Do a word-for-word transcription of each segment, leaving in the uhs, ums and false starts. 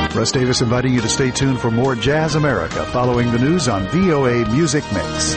Russ Davis inviting you to stay tuned for more Jazz America following the news on V O A Music Mix.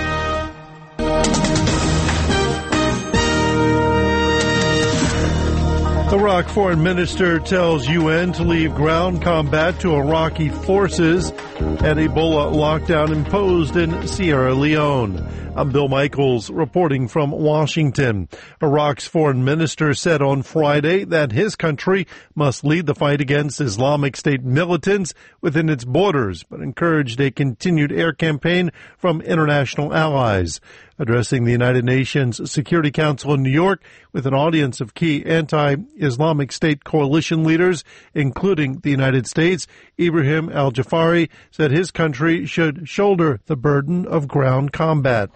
Iraq foreign minister tells U N to leave ground combat to Iraqi forces and Ebola lockdown imposed in Sierra Leone. I'm Bill Michaels reporting from Washington. Iraq's foreign minister said on Friday that his country must lead the fight against Islamic State militants within its borders, but encouraged a continued air campaign from international allies. Addressing the United Nations Security Council in New York with an audience of key anti-Islamic State coalition leaders, including the United States, Ibrahim al-Jafari said his country should shoulder the burden of ground combat.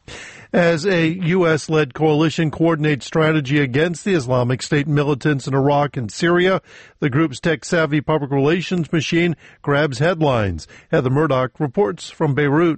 As a U S-led coalition coordinates strategy against the Islamic State militants in Iraq and Syria, the group's tech-savvy public relations machine grabs headlines. Heather Murdoch reports from Beirut.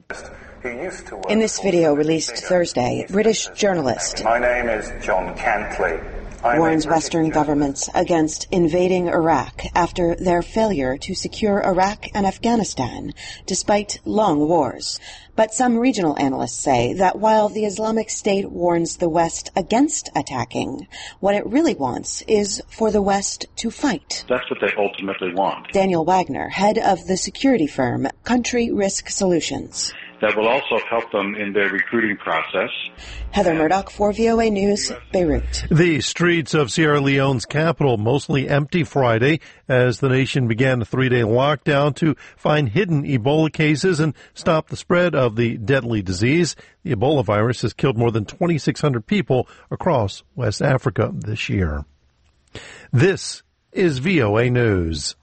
In this video released Thursday, British journalist My name is John Cantley. warns Western governments against invading Iraq after their failure to secure Iraq and Afghanistan despite long wars. But some regional analysts say that while the Islamic State warns the West against attacking, what it really wants is for the West to fight. That's what they ultimately want. Daniel Wagner, head of the security firm Country Risk Solutions. That will also help them in their recruiting process. Heather Murdoch for V O A News, Beirut. The streets of Sierra Leone's capital mostly empty Friday as the nation began a three-day lockdown to find hidden Ebola cases and stop the spread of the deadly disease. The Ebola virus has killed more than twenty-six hundred people across West Africa this year. This is V O A News.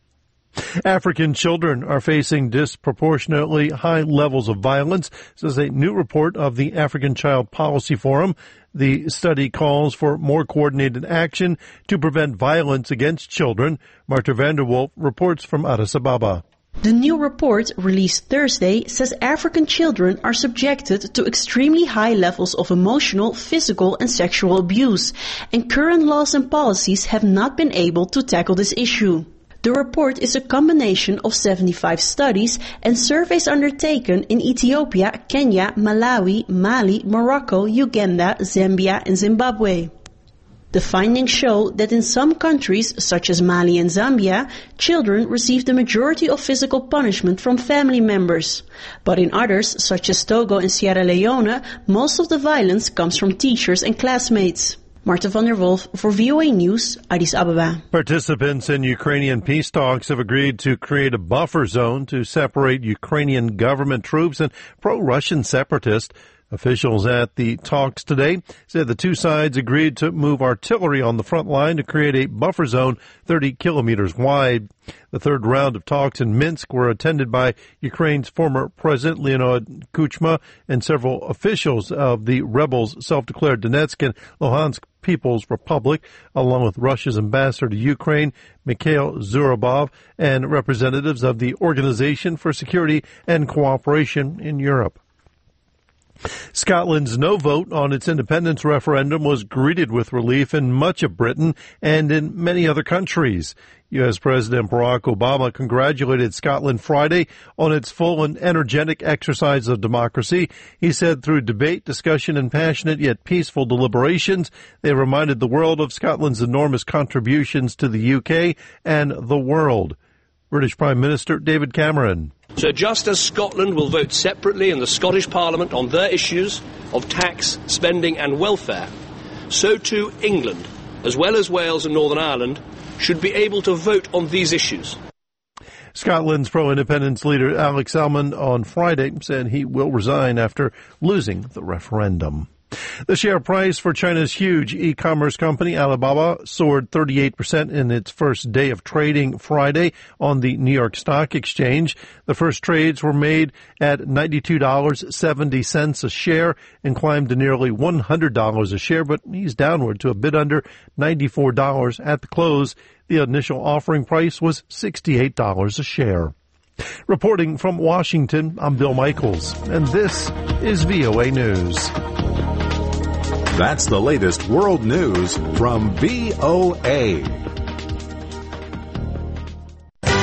African children are facing disproportionately high levels of violence, says a new report of the African Child Policy Forum. The study calls for more coordinated action to prevent violence against children. Marta Vanderwolf reports from Addis Ababa. The new report, released Thursday, says African children are subjected to extremely high levels of emotional, physical, and sexual abuse, and current laws and policies have not been able to tackle this issue. The report is a combination of seventy-five studies and surveys undertaken in Ethiopia, Kenya, Malawi, Mali, Morocco, Uganda, Zambia, and Zimbabwe. The findings show that in some countries, such as Mali and Zambia, children receive the majority of physical punishment from family members. But in others, such as Togo and Sierra Leone, most of the violence comes from teachers and classmates. Marta van der Wolf for V O A News, Addis Ababa. Participants in Ukrainian peace talks have agreed to create a buffer zone to separate Ukrainian government troops and pro-Russian separatists. Officials at the talks today said the two sides agreed to move artillery on the front line to create a buffer zone thirty kilometers wide. The third round of talks in Minsk were attended by Ukraine's former president Leonid Kuchma and several officials of the rebels' self-declared Donetsk and Luhansk People's Republic, along with Russia's ambassador to Ukraine, Mikhail Zurabov, and representatives of the Organization for Security and Cooperation in Europe. Scotland's no vote on its independence referendum was greeted with relief in much of Britain and in many other countries. U S. President Barack Obama congratulated Scotland Friday on its full and energetic exercise of democracy. He said through debate, discussion, and passionate yet peaceful deliberations, they reminded the world of Scotland's enormous contributions to the U K and the world. British Prime Minister David Cameron. So just as Scotland will vote separately in the Scottish Parliament on their issues of tax, spending and welfare, so too England, as well as Wales and Northern Ireland, should be able to vote on these issues. Scotland's pro-independence leader Alex Salmond on Friday said he will resign after losing the referendum. The share price for China's huge e-commerce company Alibaba soared thirty-eight percent in its first day of trading Friday on the New York Stock Exchange. The first trades were made at ninety-two dollars and seventy cents a share and climbed to nearly one hundred dollars a share, but eased downward to a bit under ninety-four dollars at the close. The initial offering price was sixty-eight dollars a share. Reporting from Washington, I'm Bill Michaels, and this is V O A News. That's the latest world news from V O A.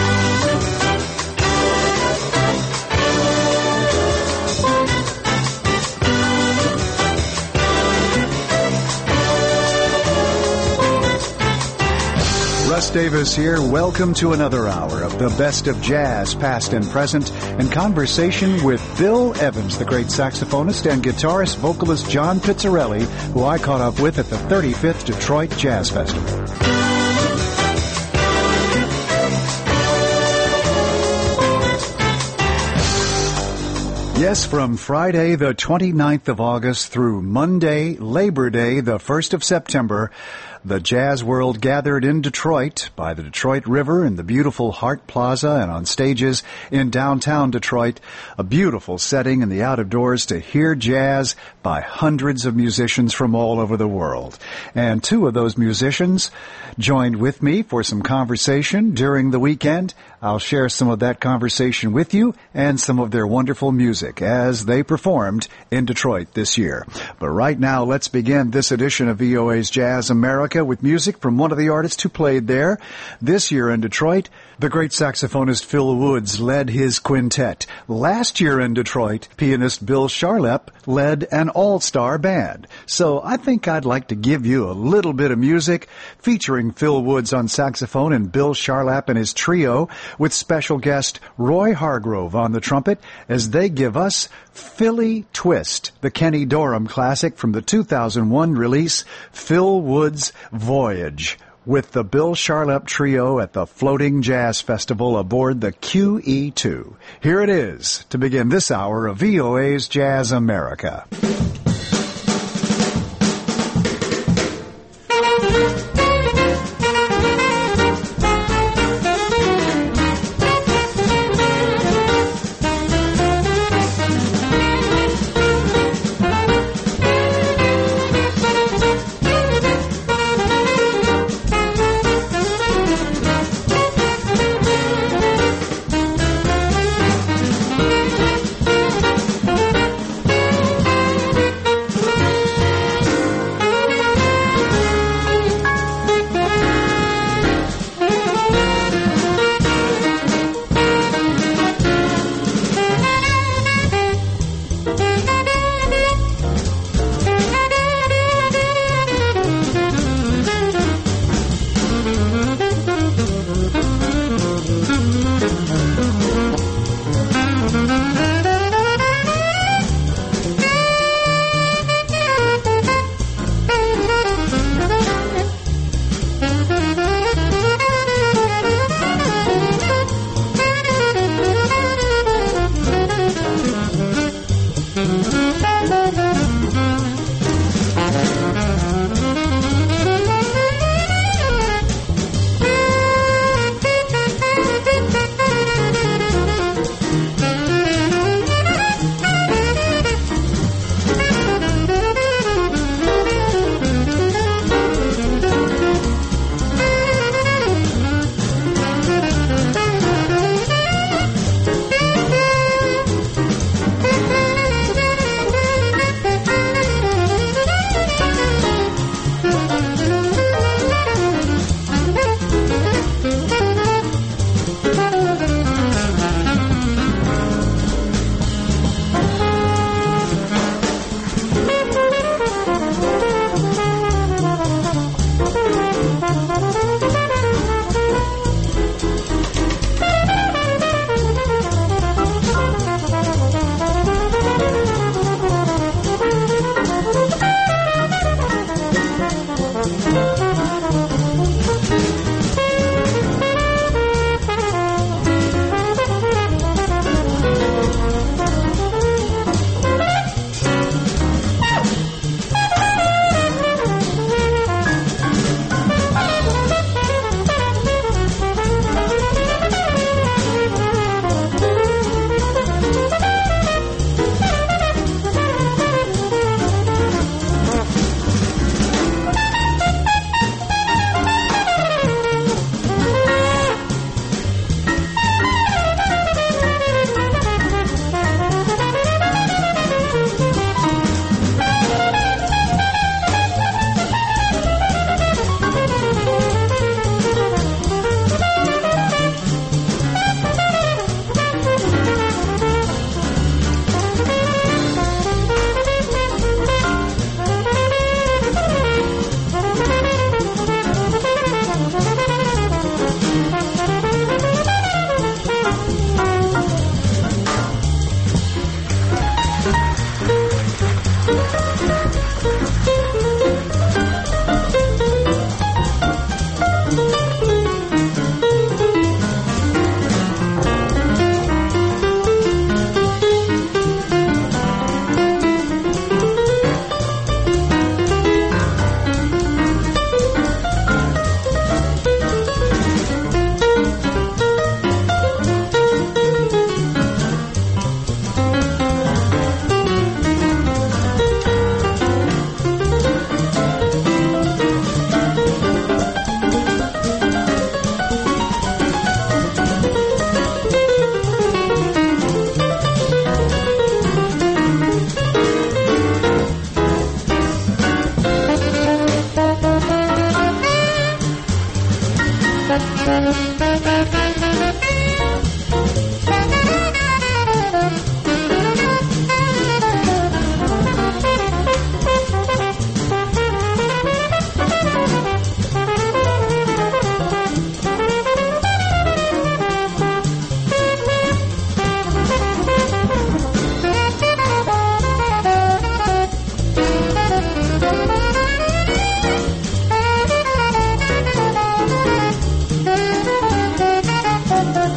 Davis here. Welcome to another hour of the best of jazz, past and present, and conversation with Bill Evans, the great saxophonist and guitarist, vocalist John Pizzarelli, who I caught up with at the thirty-fifth Detroit Jazz Festival. Yes, from Friday the twenty-ninth of August through Monday, Labor Day, the first of September, the jazz world gathered in Detroit by the Detroit River in the beautiful Hart Plaza and on stages in downtown Detroit, a beautiful setting in the out of doors to hear jazz by hundreds of musicians from all over the world. And two of those musicians joined with me for some conversation during the weekend. I'll share some of that conversation with you and some of their wonderful music as they performed in Detroit this year. But right now, let's begin this edition of V O A's Jazz America with music from one of the artists who played there. This year in Detroit, the great saxophonist Phil Woods led his quintet. Last year in Detroit, pianist Bill Charlap led an all-star band. So I think I'd like to give you a little bit of music featuring Phil Woods on saxophone and Bill Charlap and his trio, with special guest Roy Hargrove on the trumpet as they give us Philly Twist, the Kenny Dorham classic from the two thousand one release Phil Woods Voyage, with the Bill Charlap Trio at the Floating Jazz Festival aboard the Q E two. Here it is to begin this hour of V O A's Jazz America. Thank you.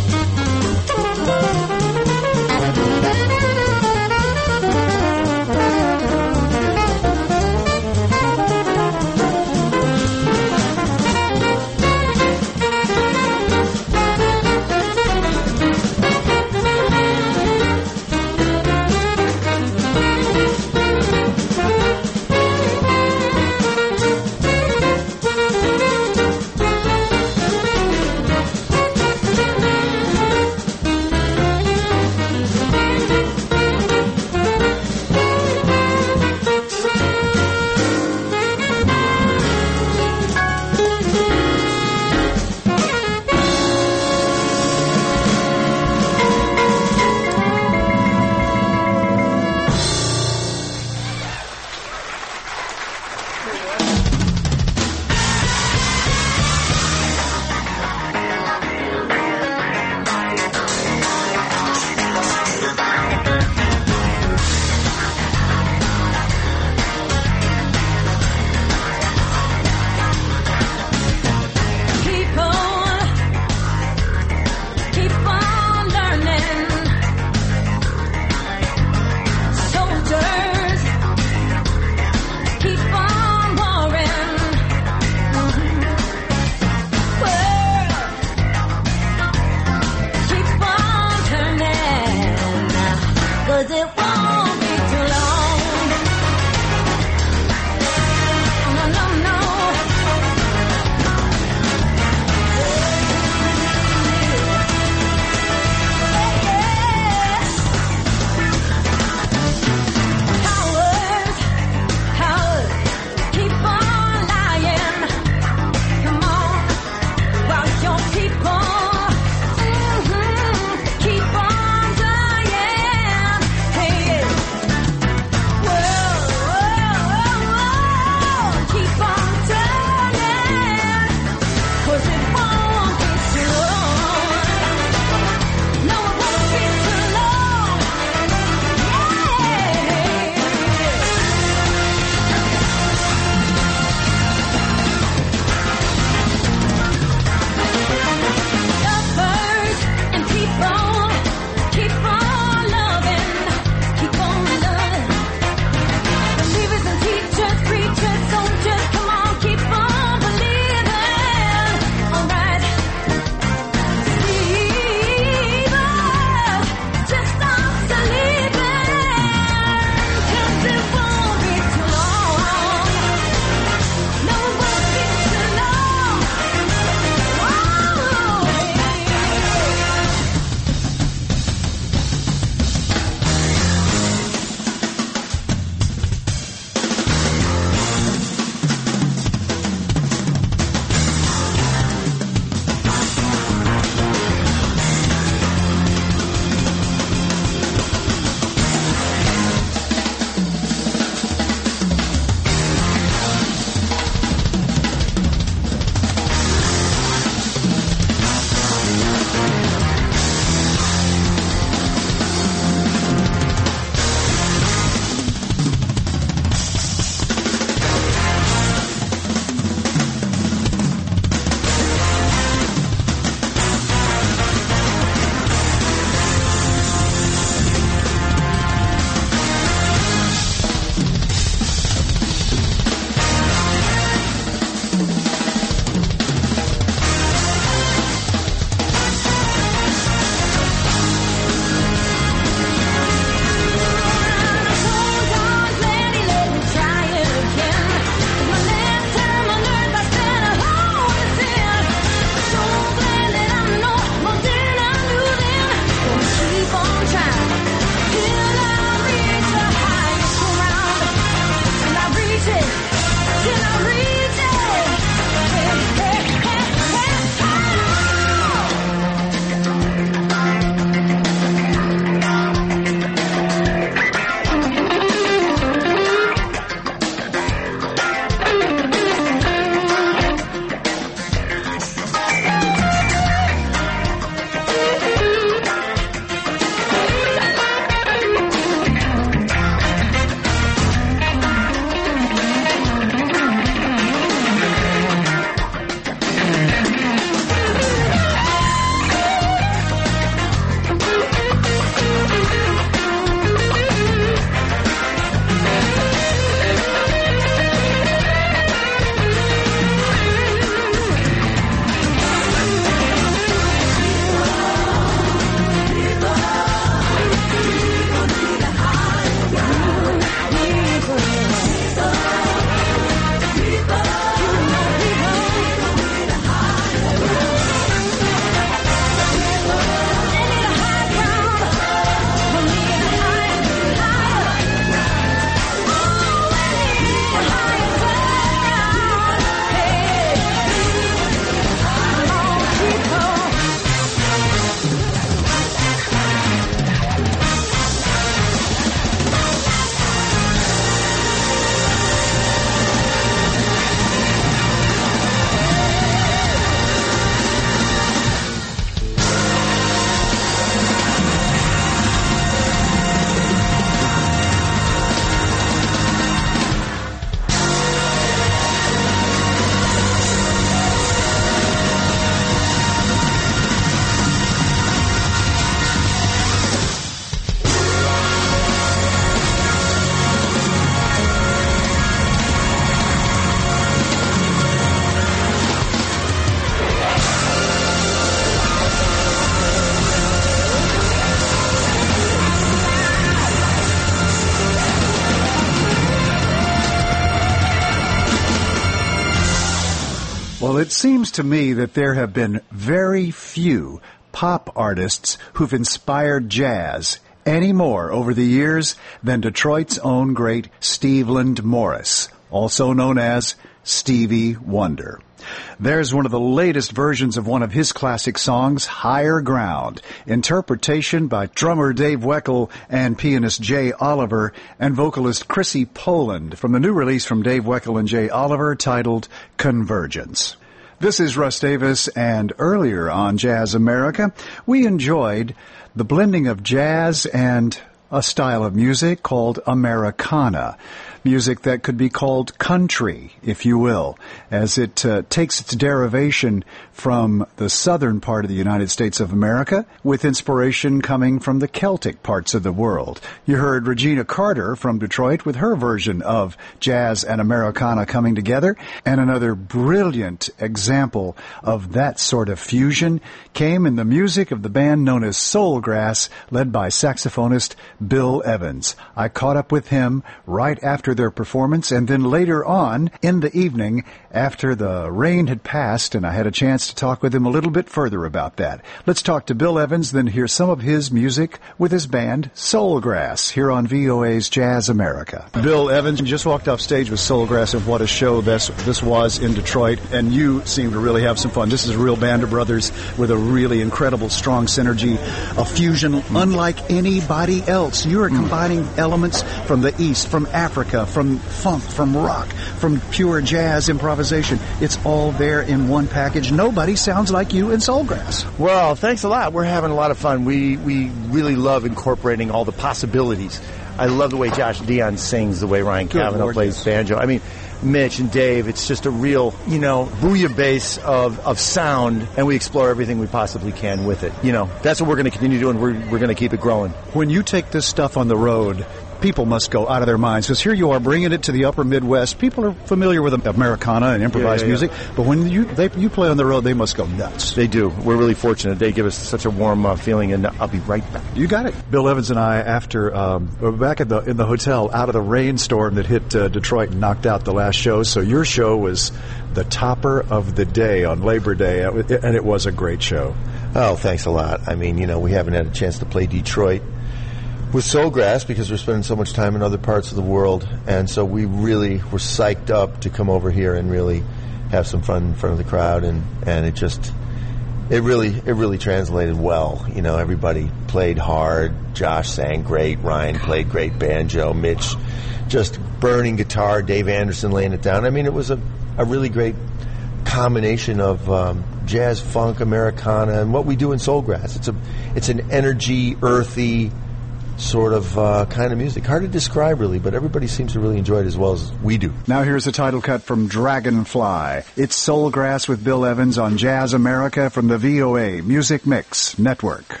Well, it seems to me that there have been very few pop artists who've inspired jazz any more over the years than Detroit's own great Stevland Morris, also known as Stevie Wonder. There's one of the latest versions of one of his classic songs, Higher Ground, interpretation by drummer Dave Weckl and pianist Jay Oliver and vocalist Chrissy Poland from the new release from Dave Weckl and Jay Oliver titled Convergence. This is Russ Davis, and earlier on Jazz America, we enjoyed the blending of jazz and a style of music called Americana. Music that could be called country, if you will, as it uh, takes its derivation from the southern part of the United States of America, with inspiration coming from the Celtic parts of the world. You heard Regina Carter from Detroit with her version of jazz and Americana coming together, and another brilliant example of that sort of fusion came in the music of the band known as Soulgrass, led by saxophonist Bill Evans. I caught up with him right after their performance, and then later on in the evening after the rain had passed, and I had a chance to talk with him a little bit further about that. Let's talk to Bill Evans, then hear some of his music with his band Soulgrass here on V O A's Jazz America. Bill Evans just walked off stage with Soulgrass, and what a show this this was in Detroit, and you seem to really have some fun. This is a real band of brothers with a really incredible strong synergy, a fusion unlike anybody else. You are combining elements from the East, from Africa, from funk, from rock, from pure jazz improvisation. It's all there in one package. Nobody sounds like you in Soulgrass. Well, thanks a lot. We're having a lot of fun. We we really love incorporating all the possibilities. I love the way Josh Dion sings, the way Ryan Good Cavanaugh Lord, plays yes. banjo. I mean, Mitch and Dave, it's just a real, you know, bouillabaisse of, of sound, and we explore everything we possibly can with it. You know, that's what we're going to continue doing. We're, we're going to keep it growing. When you take this stuff on the road, people must go out of their minds, because here you are bringing it to the upper Midwest. People are familiar with Americana and improvised Yeah, yeah, yeah. music, but when you they, you play on the road, they must go nuts. They do. We're really fortunate. They give us such a warm uh, feeling, and I'll be right back. You got it. Bill Evans and I, after um, we were back in the in the hotel out of the rainstorm that hit uh, Detroit and knocked out the last show. So your show was the topper of the day on Labor Day, and it was a great show. Oh, thanks a lot. I mean, you know, we haven't had a chance to play Detroit with Soulgrass because we're spending so much time in other parts of the world, and so we really were psyched up to come over here and really have some fun in front of the crowd, and, and it just it really it really translated well. You know, everybody played hard. Josh sang great. Ryan played great banjo. Mitch just burning guitar. Dave Anderson laying it down. I mean, it was a, a really great combination of um, jazz, funk, Americana, and what we do in Soulgrass. It's a it's an energy, earthy sort of uh, kind of music. Hard to describe, really, but everybody seems to really enjoy it as well as we do. Now here's a title cut from Dragonfly. It's Soulgrass with Bill Evans on Jazz America from the V O A Music Mix Network.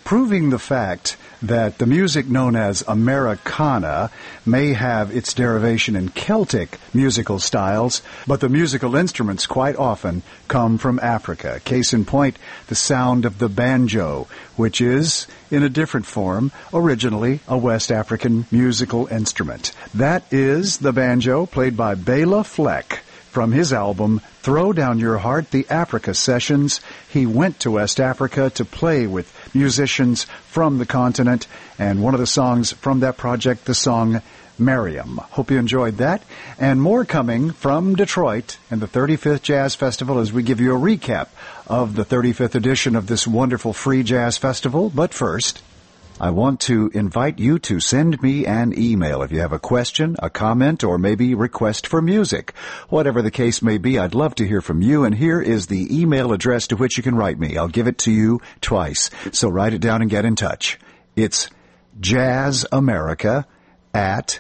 proving the fact that the music known as Americana may have its derivation in Celtic musical styles, but the musical instruments quite often come from Africa. Case in point, the sound of the banjo, which is, in a different form, originally a West African musical instrument. That is the banjo, played by Bela Fleck. From his album, Throw Down Your Heart, the Africa Sessions. He went to West Africa to play with musicians from the continent, and one of the songs from that project, the song Miriam. Hope you enjoyed that. And more coming from Detroit and the thirty-fifth Jazz Festival as we give you a recap of the thirty-fifth edition of this wonderful free jazz festival. But first, I want to invite you to send me an email if you have a question, a comment, or maybe request for music. Whatever the case may be, I'd love to hear from you, and here is the email address to which you can write me. I'll give it to you twice, so write it down and get in touch. It's jazzamerica at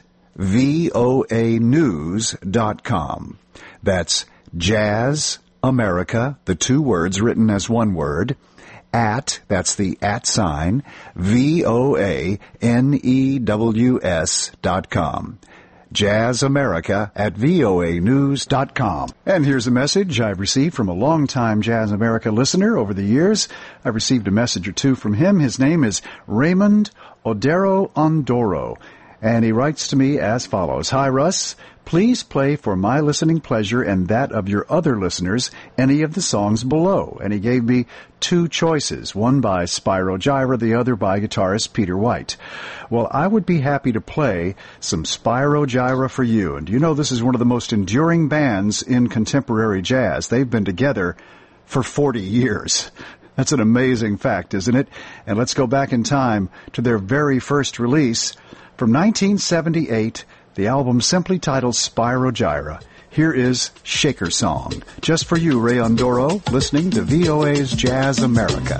voa news dot com. That's jazzamerica, the two words written as one word, at, that's the at sign, V O A N E W S dot com. jazzamerica at V O A news dot com. And here's a message I've received from a longtime Jazz America listener over the years. I've received a message or two from him. His name is Raymond Odero Ondoro, and he writes to me as follows. Hi, Russ. Please play for my listening pleasure and that of your other listeners any of the songs below. And he gave me two choices, one by Spyro Gyra, the other by guitarist Peter White. Well, I would be happy to play some Spyro Gyra for you. And you know this is one of the most enduring bands in contemporary jazz. They've been together for forty years. That's an amazing fact, isn't it? And let's go back in time to their very first release from nineteen seventy-eight, the album simply titled Spyro Gyra. Here is Shaker Song. Just for you, Ray Ondoro, listening to V O A's Jazz America.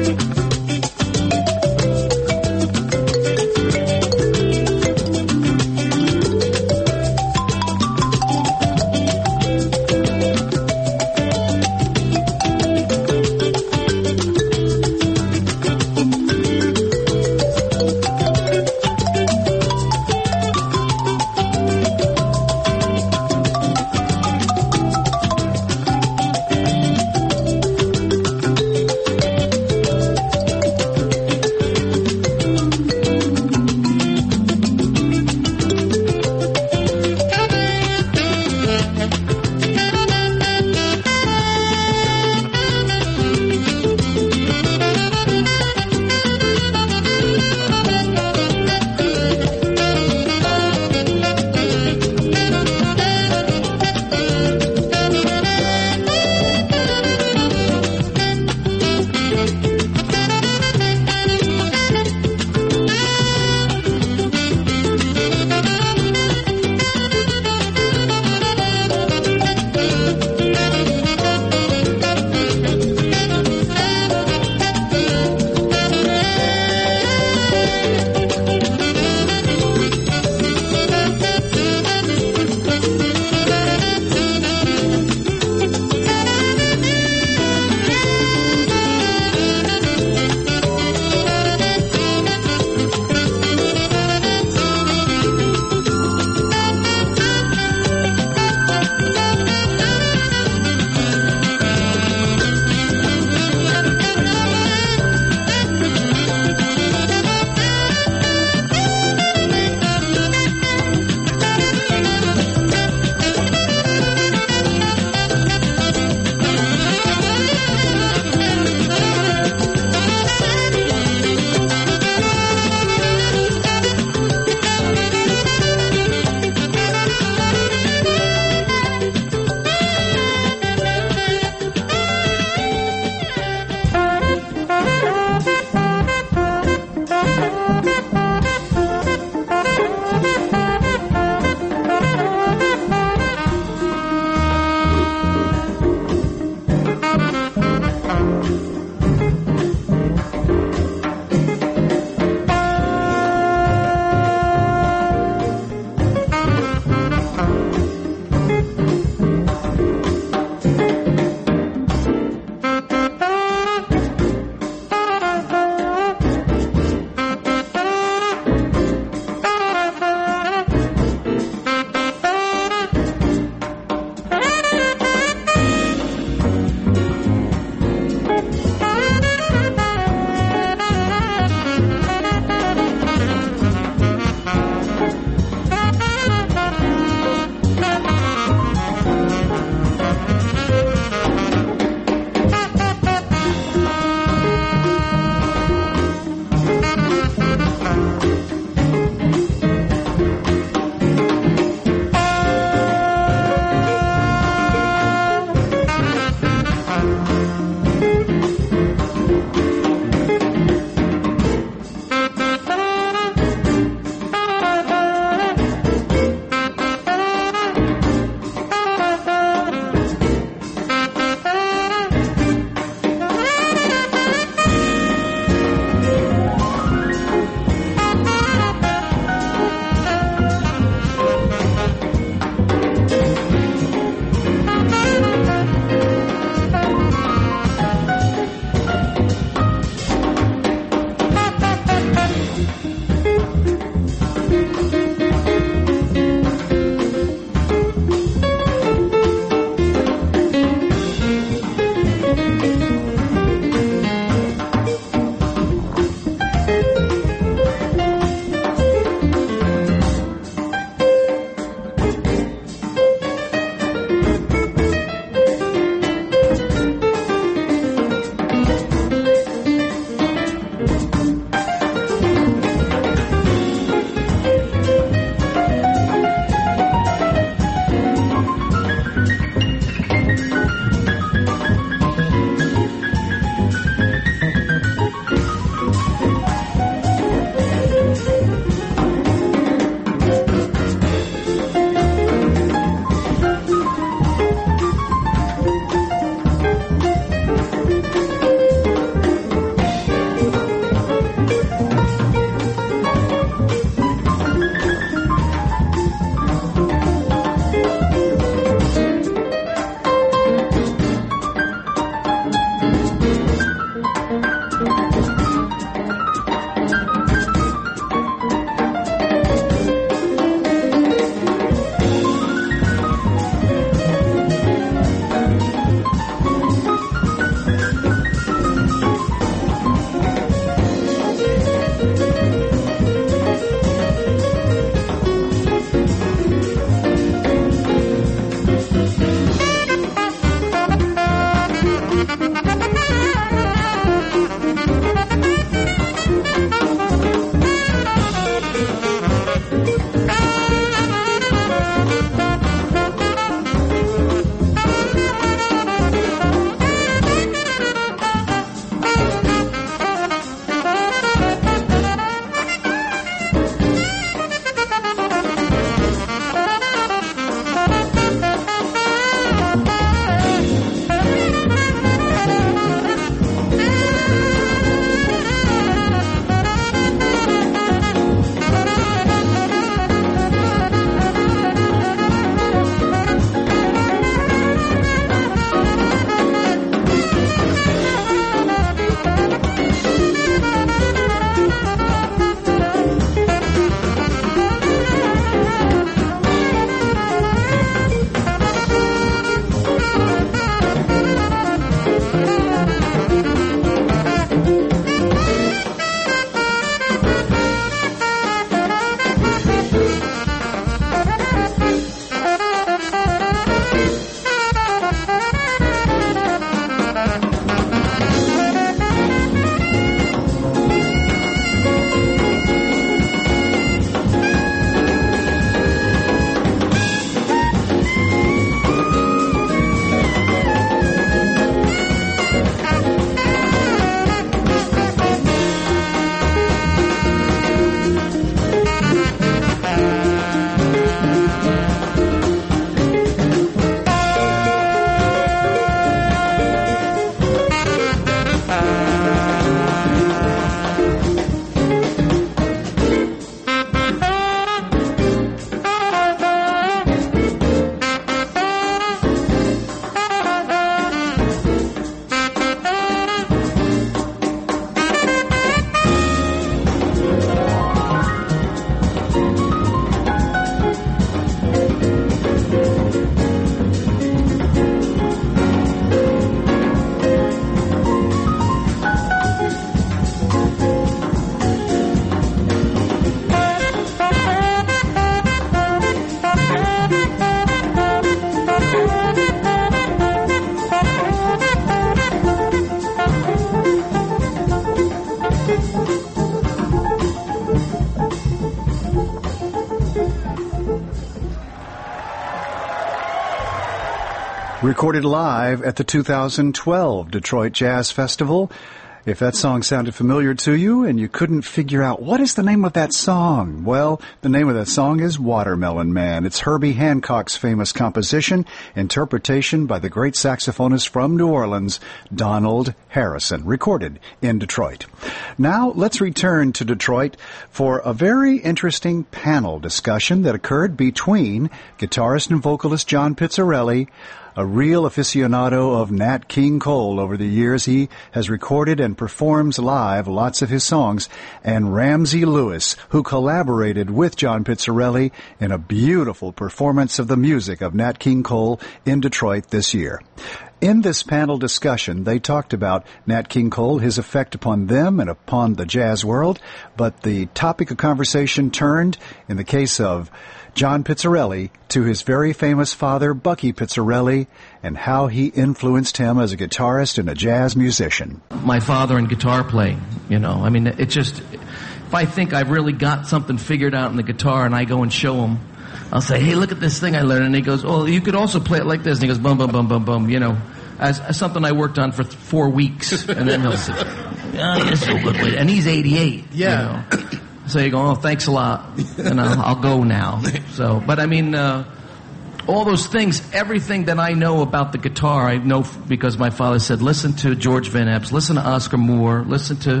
Recorded live at the two thousand twelve Detroit Jazz Festival. If that song sounded familiar to you and you couldn't figure out what is the name of that song, well, the name of that song is Watermelon Man. It's Herbie Hancock's famous composition, interpretation by the great saxophonist from New Orleans, Donald Harrison, recorded in Detroit. Now, let's return to Detroit for a very interesting panel discussion that occurred between guitarist and vocalist John Pizzarelli, a real aficionado of Nat King Cole. Over the years, he has recorded and performs live lots of his songs, and Ramsey Lewis, who collaborated with John Pizzarelli in a beautiful performance of the music of Nat King Cole in Detroit this year. In this panel discussion, they talked about Nat King Cole, his effect upon them and upon the jazz world, but the topic of conversation turned, in the case of John Pizzarelli, to his very famous father, Bucky Pizzarelli, and how he influenced him as a guitarist and a jazz musician. My father and guitar playing, you know, I mean, it just, if I think I've really got something figured out in the guitar and I go and show him, I'll say, hey, look at this thing I learned. And he goes, oh, you could also play it like this. And he goes, boom, boom, boom, boom, boom, you know, as, as something I worked on for th- four weeks. And then he'll say, oh, you're so good with it. And he's eighty-eight, yeah. You know. So you go, oh, thanks a lot, and I'll, I'll go now. So, but I mean, uh, all those things, everything that I know about the guitar, I know f- because my father said, listen to George Van Epps, listen to Oscar Moore, listen to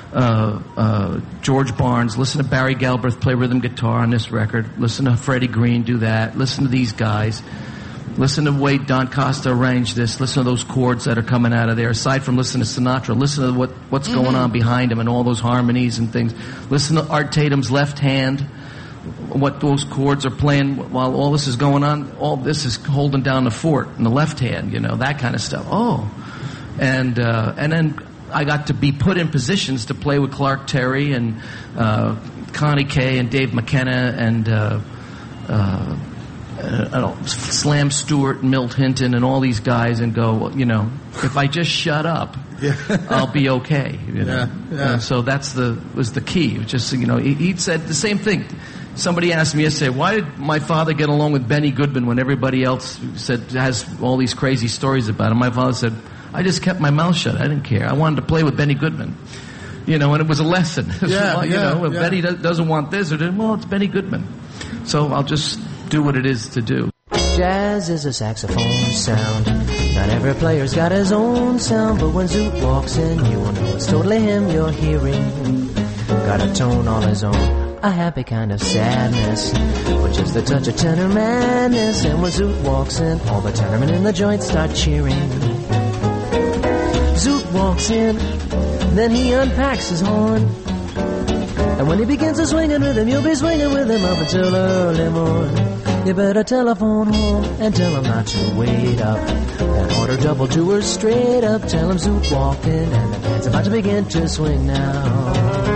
uh, uh, George Barnes, listen to Barry Galbraith play rhythm guitar on this record, listen to Freddie Green do that, listen to these guys. Listen to the way Don Costa arranged this. Listen to those chords that are coming out of there. Aside from listening to Sinatra, listen to what, what's mm-hmm. going on behind him and all those harmonies and things. Listen to Art Tatum's left hand, what those chords are playing while all this is going on. All this is holding down the fort in the left hand, you know, that kind of stuff. Oh. And, uh, and then I got to be put in positions to play with Clark Terry and uh, Connie Kay and Dave McKenna and... Uh, uh, Uh, I don't, Slam Stewart, Milt Hinton, and all these guys, and go, you know, if I just shut up, yeah. I'll be okay. You know? Yeah, yeah. And so that's the was the key. It was just, you know, he, he said the same thing. Somebody asked me yesterday, why did my father get along with Benny Goodman when everybody else said has all these crazy stories about him? My father said, I just kept my mouth shut. I didn't care. I wanted to play with Benny Goodman. You know, and it was a lesson. Yeah, well, you yeah, know, if yeah. Benny doesn't want this, or well, it's Benny Goodman. So I'll just do what it is to do. Jazz is a saxophone sound. Not every player's got his own sound, but when Zoot walks in, you will know it's totally him you're hearing. Got a tone all his own, a happy kind of sadness, with just a touch of tenor madness. And when Zoot walks in, all the tenormen in the joint start cheering. Zoot walks in, then he unpacks his horn. And when he begins to swing it with him, you'll be swinging with him up until early morning. You better telephone home and tell him not to wait up. And order double tours straight up. Tell him Zoot walked in and the band's about to begin to swing now.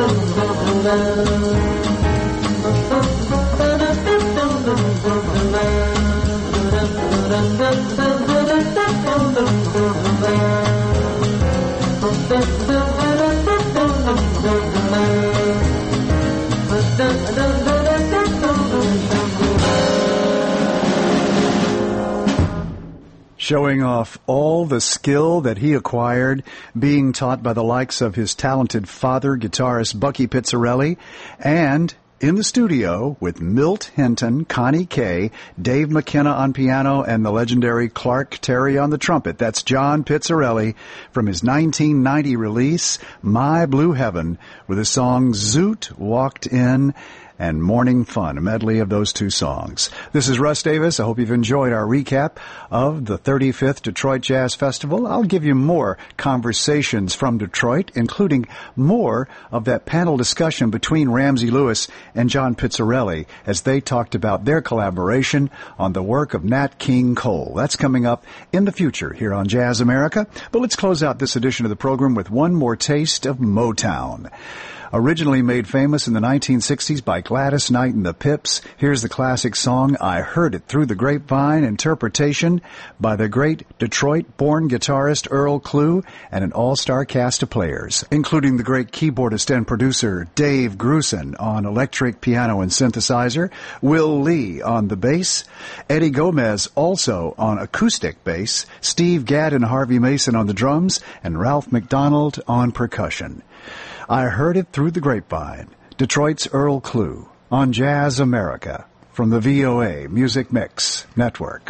Showing off all the skill that he acquired, being taught by the likes of his talented father, guitarist Bucky Pizzarelli, and in the studio with Milt Hinton, Connie Kay, Dave McKenna on piano, and the legendary Clark Terry on the trumpet. That's John Pizzarelli from his nineteen ninety release, My Blue Heaven, with the song Zoot Walked In and Morning Fun, a medley of those two songs. This is Russ Davis. I hope you've enjoyed our recap of the thirty-fifth Detroit Jazz Festival. I'll give you more conversations from Detroit, including more of that panel discussion between Ramsey Lewis and John Pizzarelli as they talked about their collaboration on the work of Nat King Cole. That's coming up in the future here on Jazz America. But let's close out this edition of the program with one more taste of Motown. Originally made famous in the nineteen sixties by Gladys Knight and the Pips, here's the classic song, I Heard It Through the Grapevine, interpretation by the great Detroit-born guitarist Earl Klugh and an all-star cast of players, including the great keyboardist and producer Dave Grusin on electric piano and synthesizer, Will Lee on the bass, Eddie Gomez also on acoustic bass, Steve Gadd and Harvey Mason on the drums, and Ralph McDonald on percussion. I Heard It Through the Grapevine, Detroit's Earl Klugh, on Jazz America, from the V O A Music Mix Network.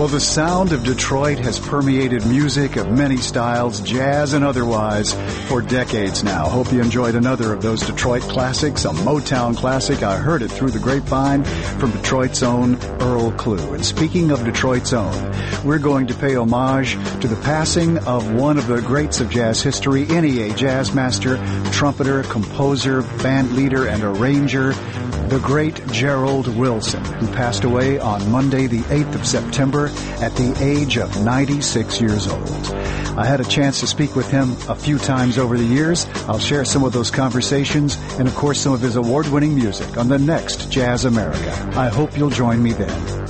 Well, the sound of Detroit has permeated music of many styles, jazz and otherwise, for decades now. Hope you enjoyed another of those Detroit classics, a Motown classic. I heard it through the grapevine from Detroit's own Earl Klugh. And speaking of Detroit's own, we're going to pay homage to the passing of one of the greats of jazz history, N E A jazz master, trumpeter, composer, band leader, and arranger, the great Gerald Wilson, who passed away on Monday, the eighth of September, at the age of ninety-six years old. I had a chance to speak with him a few times over the years. I'll share some of those conversations and, of course, some of his award-winning music on the next Jazz America. I hope you'll join me then.